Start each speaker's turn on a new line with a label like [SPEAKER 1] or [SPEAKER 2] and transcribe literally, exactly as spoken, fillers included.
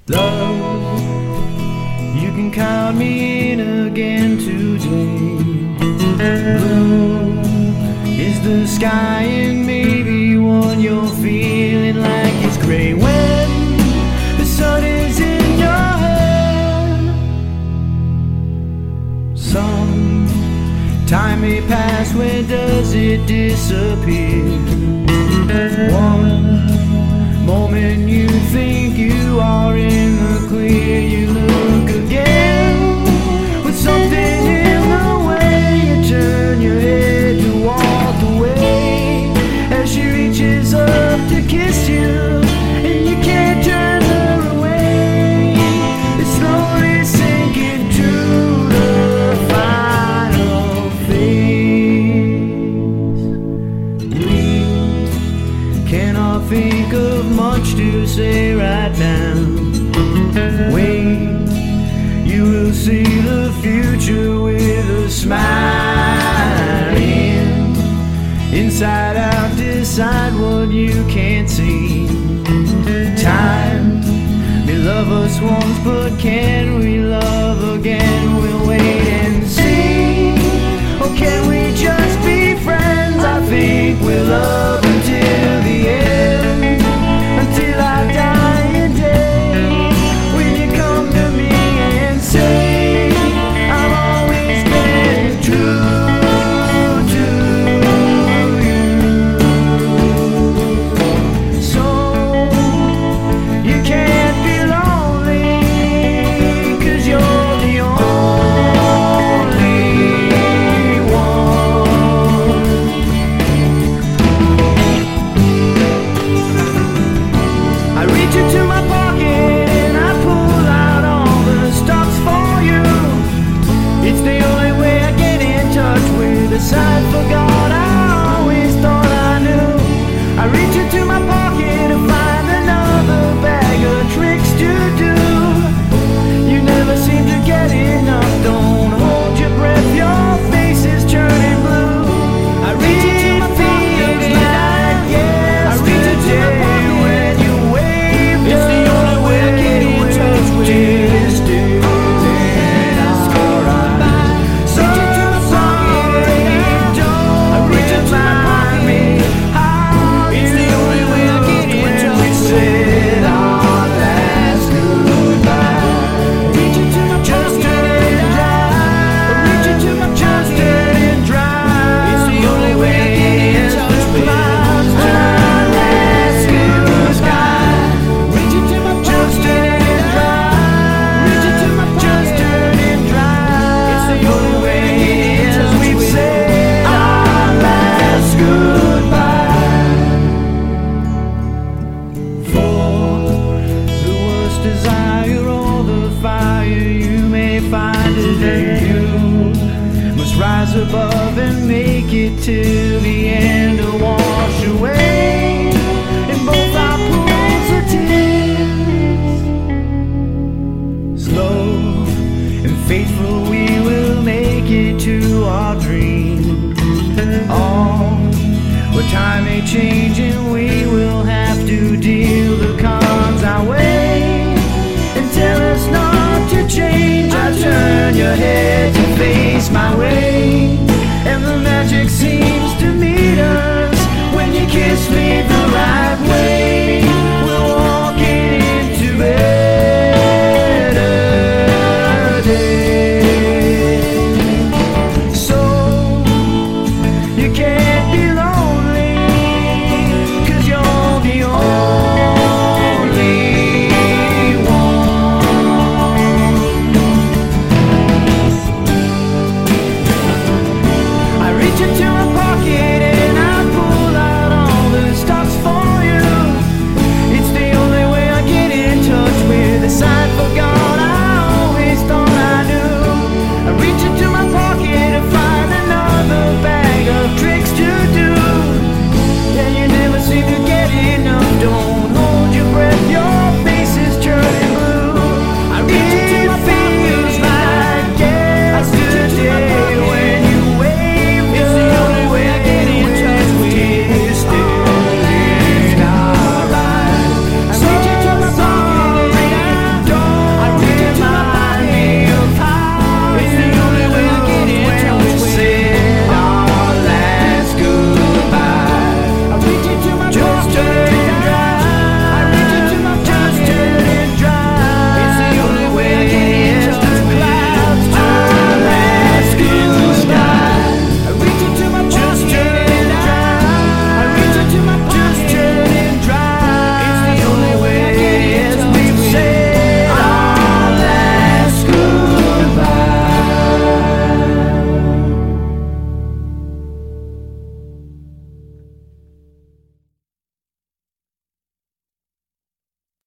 [SPEAKER 1] Love, you can count me in again today. Blue is the sky and maybe one you're feeling like it's gray when the sun is in your hand. Some time may pass, where does it disappear? One moment you think you are in the clear, you look again with something in the way. You turn your head to walk away as she reaches up to kiss you, and you can't turn her away. It's slowly sinking to the final phase. We cannot think of much to say right now. Wait, you will see the future with a smile. In, inside out, decide what you can't see. Time may love us once, but can we love again? We'll wait and see. Or can we just be friends? I think we'll love until the end, until our dying day, when you come to me and say I've always been true to you. So you can't be lonely, 'cause you're the only one. I reach into my pocket and I pull out all the stops for you. It's the only way I get in touch with a side for God I always thought I knew. I reach into my pocket to find another bag of tricks to do. You never seem to get enough, don't hold your breath, your face is turning blue. I reach into my pocket and I guess I reach into my pocket when you wave. It's the only way I get in touch with this dude. That's alright. So sorry, don't I reach into my pocket. It's the only way I get in touch with said our last goodbye. Reach into my just turn dry. Reach into my just turn dry. It's the only way I get in touch with our last goodbye. Reach into my just turn dry. Reach into my just turn dry. It's the only way as we've said our last goodbye. For the worst desire or the fire you may find today, you must rise above and make it till the end or wash away in both our pools of tears. Slow and faithful we will make it to our dream. All what time may change